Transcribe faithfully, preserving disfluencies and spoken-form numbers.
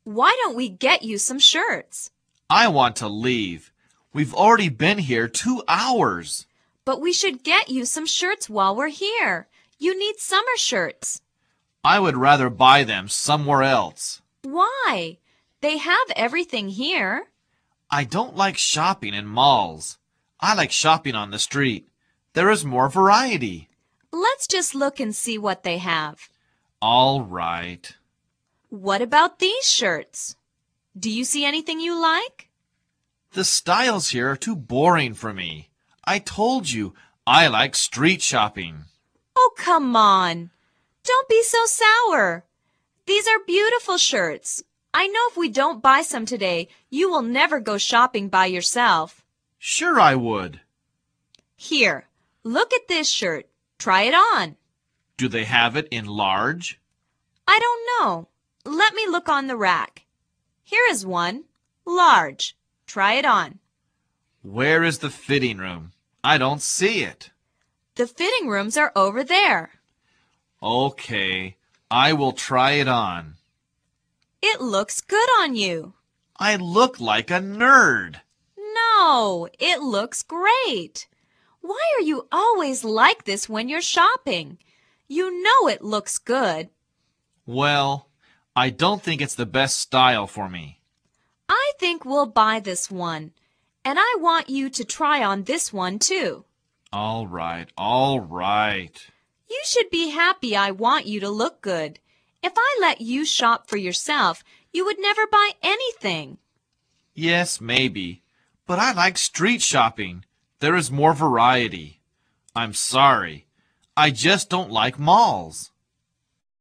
Why don't we get you some shirts? I want to leave. We've already been here two hours. But we should get you some shirts while we're here. You need summer shirts. I would rather buy them somewhere else. Why? They have everything here. I don't like shopping in malls. I like shopping on the street. There is more variety. Let's just look and see what they have. All right. What about these shirts? Do you see anything you like? The styles here are too boring for me. I told you, I like street shopping. Oh, come on. Don't be so sour. These are beautiful shirts. I know if we don't buy some today, you will never go shopping by yourself. Sure I would. Here, look at this shirt. Try it on. Do they have it in large? I don't know. Let me look on the rack. Here is one. Large. Try it on. Where is the fitting room? I don't see it. The fitting rooms are over there. Okay, I will try it on. It looks good on you. I look like a nerd. No, it looks great. Why are you always like this when you're shopping? You know it looks good. Well, I don't think it's the best style for me. I think we'll buy this one. And I want you to try on this one too. All right, all right. You should be happy I want you to look good. If I let you shop for yourself, you would never buy anything. Yes, maybe. But I like street shopping. There is more variety. I'm sorry. I just don't like malls.